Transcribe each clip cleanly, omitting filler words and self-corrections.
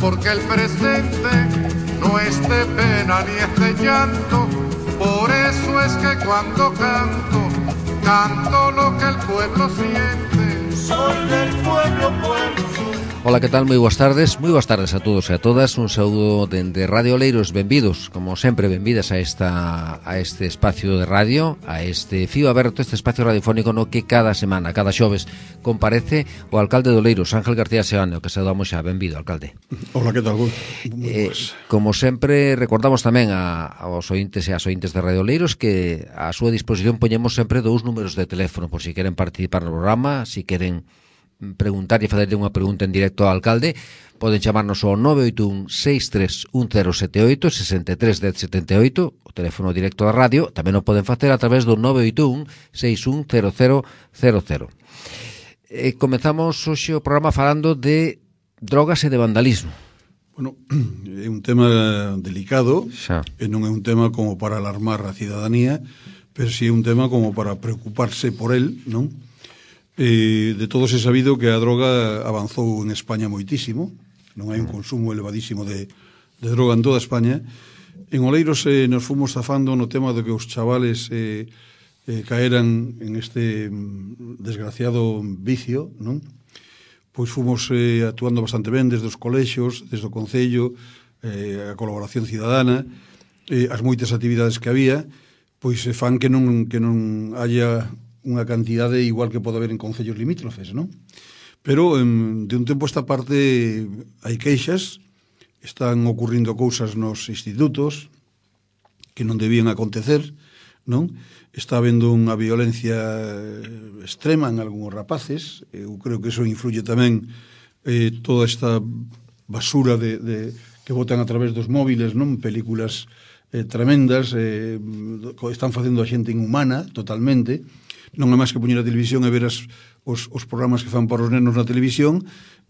porque el presente no es de pena ni es de llanto. Por eso es que cuando canto, canto lo que el pueblo siente. Soy del pueblo, pueblo. Ola, que tal? Moi boas tardes a todos e a todas. Un saúdo dende Radio Oleiros. Benvidos, como sempre, benvidas a este espacio de radio, a este fío aberto, este espacio radiofónico no que cada semana, cada xoves, comparece o alcalde de Oleiros, Ángel García Seoane, que saudamos xa. Benvido, alcalde. Ola, que tal? Como sempre, recordamos tamén aos ointes e as ointes de Radio Oleiros que a súa disposición poñemos sempre dous números de teléfono por si queren participar no programa, si queren preguntar e facerle unha pregunta en directo ao alcalde. Poden chamarnos ao 981-631078 631078, o teléfono directo da radio. Tamén o poden facer a través do 981-610000. Comezamos hoxe o programa falando de drogas e de vandalismo. Bueno, é un tema delicado, xa. E non é un tema como para alarmar a cidadanía, pero si é un tema como para preocuparse por el, non? De todos é sabido que a droga avanzou en España moitísimo, non hai un consumo elevadísimo de droga en toda España. En Oleiros nos fomos zafando no tema de que os chavales caeran en este desgraciado vicio, non? Pois fomos actuando bastante ben desde os colexios, desde o Concello, a colaboración cidadana, as moitas actividades que había, pois fan que non haya unha cantidade igual que pode haber en concellos limítrofes, non? Pero de un tempo esta parte hai queixas, están ocurrindo cousas nos institutos que non debían acontecer, non? Está habendo unha violencia extrema en algúns rapaces. Eu creo que eso influye tamén toda esta basura que botan a través dos móviles, non? Películas tremendas, están facendo a xente inhumana totalmente. Non é máis que poñer a televisión e ver os programas que fan para os nenos na televisión,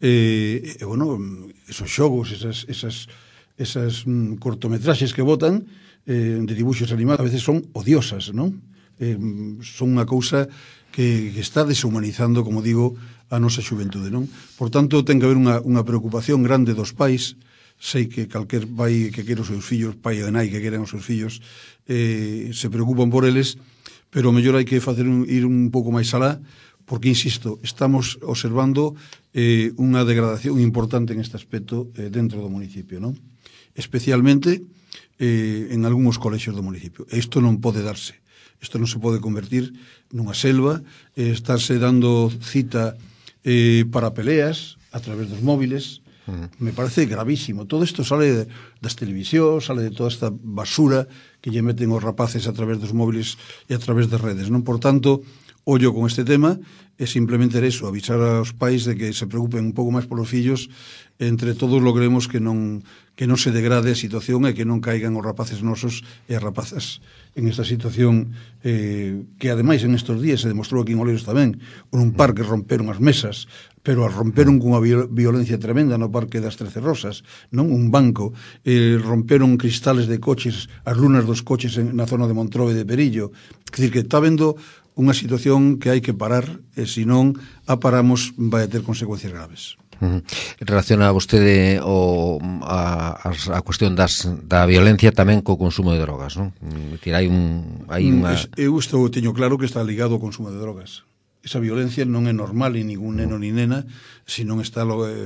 bueno, esos xogos, esas cortometraxes que botan de dibuxos animados, a veces son odiosas, non? Son unha cousa que está deshumanizando, como digo, a nosa xuventude, non? Por tanto, ten que haber unha preocupación grande dos pais. Sei que calquer pai que quere os seus fillos, pai e nai que queren os seus fillos, se preocupan por eles, pero mellor hai que ir un pouco máis alá, porque, insisto, estamos observando unha degradación importante en este aspecto dentro do municipio, non? Especialmente en algúns colexios do municipio. Isto non pode darse. Isto non se pode convertir nunha selva. Estarse dando cita para peleas a través dos móviles. Me parece gravísimo. Todo isto sale das televisións, sale de toda esta basura que lle meten os rapaces a través dos móviles e a través das redes, non? Por tanto, ollo con este tema, e simplemente eso, avisar aos pais de que se preocupen un pouco máis polos fillos. Entre todos logremos que non se degrade a situación e que non caigan os rapaces nosos e as rapazas en esta situación que ademais en estes días se demostrou aquí en Oleiros tamén. Un parque romperon as mesas, pero as romperon cunha violencia tremenda no Parque das 13 Rosas, non? Un banco, romperon cristales de coches, as lunas dos coches na zona de Montrobe de Perillo. Quer dizer que está vendo unha situación que hai que parar, e se non a paramos vai a ter consecuencias graves. Relaciona vostede a cuestión da violencia tamén co consumo de drogas, non? Hai unha... Eu teño claro que está ligado ao consumo de drogas. Esa violencia non é normal en ningún neno ni nena se non está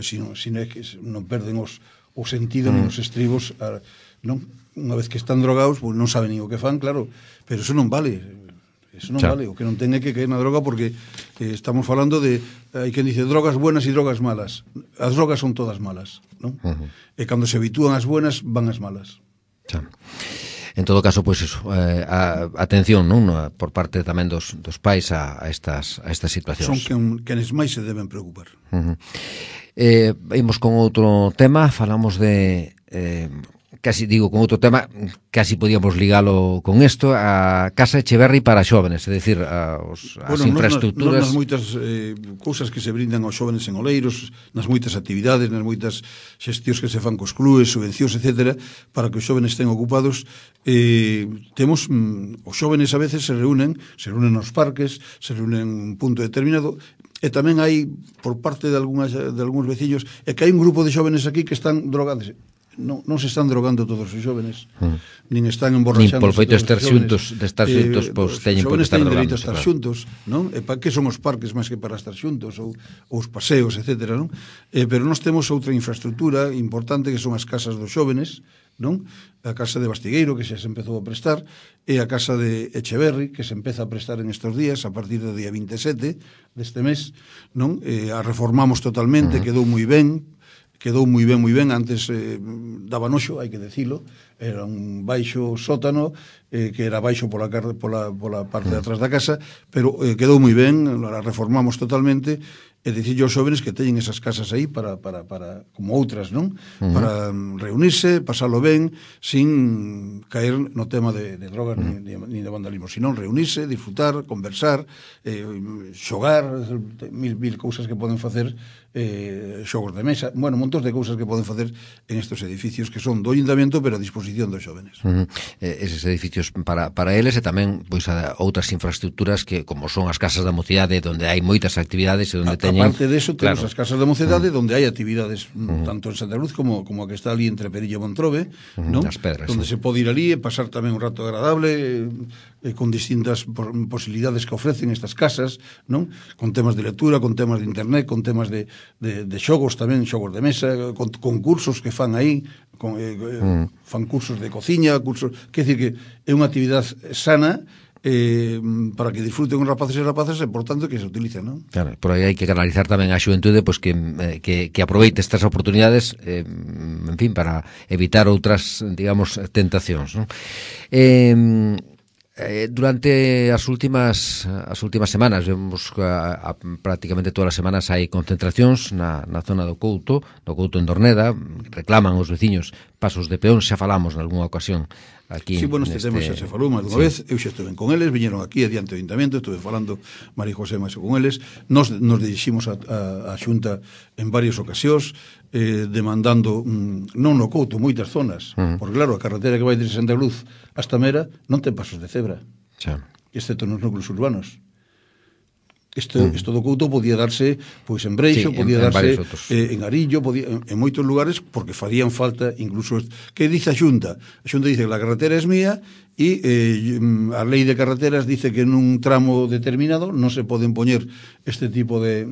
non perden o sentido nin os estribos, non? Unha vez que están drogados, non saben nin o que fan, claro, pero eso non vale. Eso non vale, o que non ten é que caer na droga, porque estamos falando de, hai quen dice drogas buenas e drogas malas. As drogas son todas malas, non? E cando se habitúan as buenas, van as malas. Xa. En todo caso, pois iso, atención, non? Por parte tamén dos pais a estas situacións. Son quenes máis se deben preocupar. Imos con outro tema, falamos de... casi digo con outro tema, casi podíamos ligalo con isto, a Casa Echeverri para xóvenes, é dicir, as infraestructuras. Nas moitas cousas que se brindan aos xóvenes en Oleiros, nas moitas actividades, nas moitas xestións que se fan cos clubes, subvencións, etcétera, para que os xóvenes estén ocupados. Temos, os xóvenes a veces se reúnen nos parques, se reúnen en un punto determinado, e tamén hai, por parte de algúns veciños, é que hai un grupo de xóvenes aquí que están drogados. Non se están drogando todos os xóvenes, nin están emborrachando. Nin por feito de estar xuntos, pois teñen por que estar drogando. Dereito a estar xuntos, non? E para que son os parques máis que para estar xuntos, ou os paseos, etcétera, non? Pero nós temos outra infraestructura importante que son as casas dos xóvenes, non? A casa de Bastigueiro, que xa se empezou a prestar, e a casa de Echeverri, que se empeza a prestar en estes días, a partir do día 27 deste mes, non? A reformamos totalmente, quedou moi ben, antes daba noxo, hai que decilo, era un baixo sótano que era baixo pola parte de atrás da casa, pero quedou moi ben, a reformamos totalmente, e dicirlle aos xóvenes que teñen esas casas aí para como outras, non? Para reunirse, pasalo ben, sin caer no tema de drogas ni de vandalismo, sino reunirse, disfrutar, conversar, xogar, mil cousas que poden facer, xogos de mesa, bueno, montos de cousas que poden facer en estes edificios que son do Ayuntamiento, pero a disposición dos xóvenes. Eses edificios para eles e tamén pois outras infraestructuras que como son as casas da mocidade, onde hai moitas actividades e onde teñen. Aparte de eso, temos as casas da mocidade onde hai actividades tanto en Santa Cruz como a que está ali entre Perillo e Montrobe, non? As pedras, onde se pode ir ali e pasar tamén un rato agradable, con distintas posibilidades que ofrecen estas casas, non? Con temas de lectura, con temas de internet, con temas de xogos tamén, xogos de mesa, con concursos que fan aí, fan cursos de cociña, quer dicir que é unha actividade sana para que disfruten os rapaces e rapazas e por tanto que se utilicen, non? Claro, por aí hai que canalizar tamén a xuventude pois que aproveite estas oportunidades en fin, para evitar outras, digamos, tentacións, non? Durante as últimas semanas vemos que prácticamente todas as semanas hai concentracións na zona do Couto en Dorneda, reclaman os veciños pasos de peón, xa falamos nalgúna ocasión aquí. Sí, bueno, este tema xa se falou máis dunha vez, eu xa estuve con eles, viñeron aquí adiante do Ayuntamiento, estuve falando María José máis con eles, nos diriximos a Xunta en varias ocasións, demandando, non no Couto, moitas zonas, porque claro, a carretera que vai de Santa Cruz hasta Mera non ten pasos de cebra, excepto nos núcleos urbanos. Isto do Couto podía darse pois en Breixo, podía darse en Arillo, en moitos lugares, porque farían falta incluso. Que dice a Xunta? A Xunta dice que la carretera es mía e a lei de carreteras dice que nun tramo determinado non se poden poñer este tipo de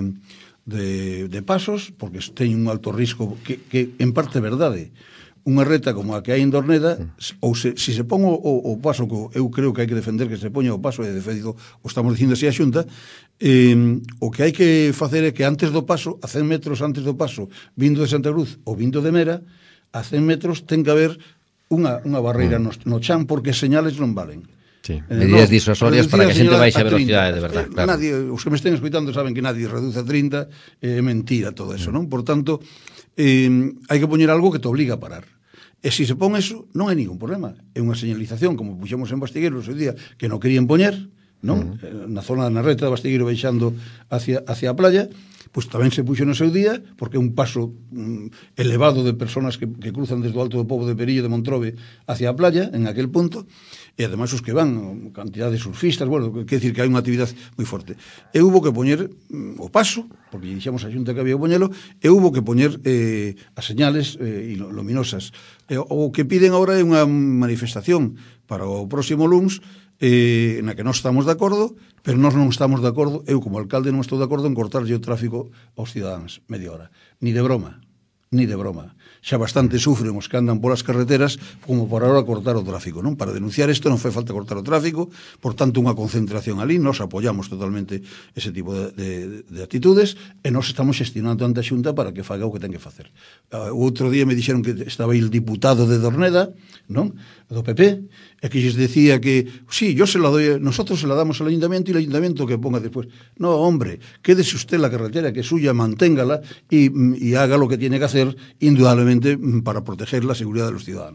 pasos, porque teñen un alto risco, que en parte é verdade. Unha reta como a que hai en Dorneda, ou se se pon o paso, que eu creo que hai que defender que se poña o paso, e de feito o estamos dicindo así a Xunta, o que hai que facer é que antes do paso, a 100 metros antes do paso, vindo de Santa Cruz ou vindo de Mera, a 100 metros ten que haber unha barreira no chan, porque señales non valen. Sí, medidas disuasorias para que a xente baixe a velocidade, de verdade. Claro. Os que me estén escoitando saben que nadie reduce a 30, é mentira todo eso, non? Por tanto, hai que poñer algo que te obliga a parar. E se se pon eso, non hai ningún problema. É unha señalización, como puxemos en Bastigueiro o seu día, que non querían poñer, non? Na zona da reta de Bastigueiro baixando hacia a playa, pois tamén se puxo no seu día, porque é un paso elevado de personas que cruzan desde o Alto do Pobo de Perillo de Montrobe hacia a playa, en aquel punto, e ademais os que van, cantidad de surfistas, bueno, quer decir que hai unha actividade moi forte. E hubo que poñer o paso, porque dixemos a Xunta que había que poñelo, e hubo que poñer as señales luminosas. O que piden agora é unha manifestación para o próximo luns, na que nós estamos de acordo, pero nós non estamos de acordo, eu como alcalde non estou de acordo en cortarlle o tráfico aos cidadáns media hora, ni de broma. Xa bastante sufren os que andan polas carreteras como por ahora cortar o tráfico, non? Para denunciar isto non foi falta cortar o tráfico, por tanto unha concentración ali, nós apoiamos totalmente ese tipo de actitudes e nós estamos xestionando ante a Xunta para que faga o que ten que facer. O outro día me dixeron que estaba aí el diputado de Dorneda, non? Do PP, e que lles decía que sí, yo se la doy, nosotros se la damos al Ayuntamiento y el Ayuntamiento que ponga después. No, hombre, quédese usted la carretera que es suya, manténgala y haga lo que tiene que hacer, indudablemente para proteger la seguridad de los ciudadanos.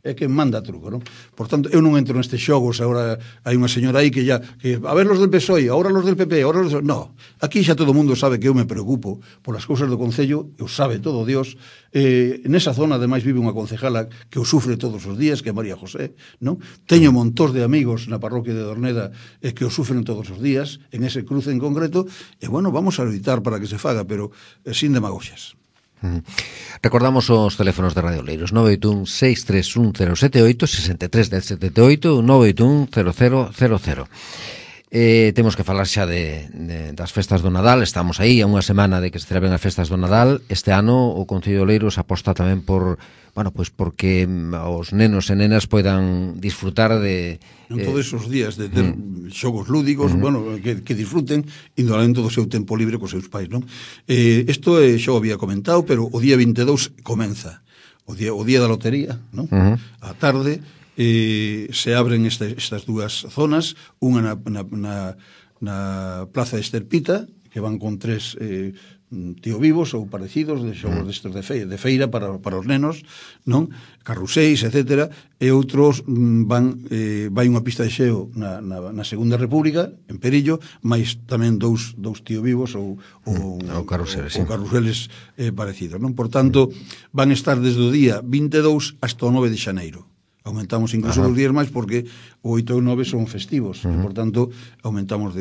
é que manda truco, non? Por tanto, eu non entro nestes xogos, agora hai unha señora aí que a ver los del PSOE, agora los del PP, agora los del... No, aquí xa todo o mundo sabe que eu me preocupo polas cousas do Concello, eu sabe todo Dios, nesa zona ademais vive unha concejala que o sufre todos os días, que é María José, non? Teño montós de amigos na parroquia de Dorneda que o sufren todos os días, en ese cruce en concreto, e bueno, vamos a evitar para que se faga, pero sin demagoxias. Recordamos os teléfonos de Radio Oleiros 981-631-078 63-1078 981-0000. Temos que falar xa das festas do Nadal. Estamos aí a unha semana de que se celebren as festas do Nadal. Este ano o Concello de Oleiros aposta tamén por, bueno, pues porque os nenos e nenas poidan disfrutar de todos esos días de ter xogos lúdicos, bueno, que disfruten indolamente do seu tempo libre cos seus pais, non? Isto xa o había comentado, pero o día 22 comeza o día da lotería, non? A tarde se abren estas dúas zonas, unha na Plaza de Esterpita, que van con 3 tío vivos ou parecidos de xogos destes de feira para os nenos, non? Carruseis, etcétera, e outros vai unha pista de xeo na Segunda República, en Perillo, máis tamén dous tío vivos ou carruseles parecidos, non? Por tanto, van estar desde o día 22 hasta o 9 de xaneiro. Aumentamos incluso os días máis porque o 8 e o 9 son festivos, e, por tanto, aumentamos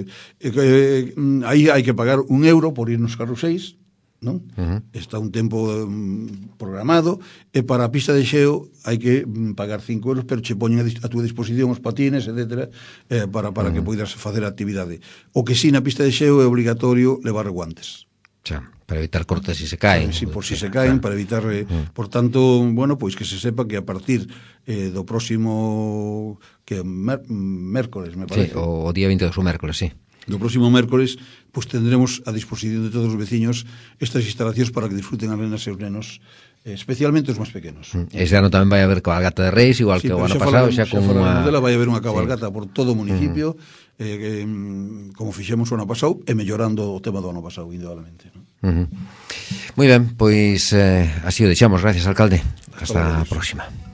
aí hai que pagar €1 por ir nos carruseis, non? Está un tempo programado, e para a pista de xeo hai que pagar €5, pero che poñen a túa disposición os patines, etcétera, para que poidas facer a actividade. O que si na pista de xeo é obligatorio levar guantes. Xa, para evitar cortes si se caen. Sí, por si se caen, para evitar... por tanto, bueno, pois que se sepa que a partir do próximo mércoles, me parece. Sí, o día 22, o mércoles, sí. Do próximo mércoles, pois tendremos a disposición de todos os veciños estas instalacións para que disfruten as nenas e os nenos, especialmente os máis pequenos. Este ano tamén vai haber cabalgata de Reis, igual que o ano pasado, xa con unha... Vai haber unha cabalgata por todo o municipio, como fixemos o ano pasado, e mellorando o tema do ano pasado, indudablemente, non? Moi ben, pois así o deixamos. Gracias, alcalde. Hasta a próxima.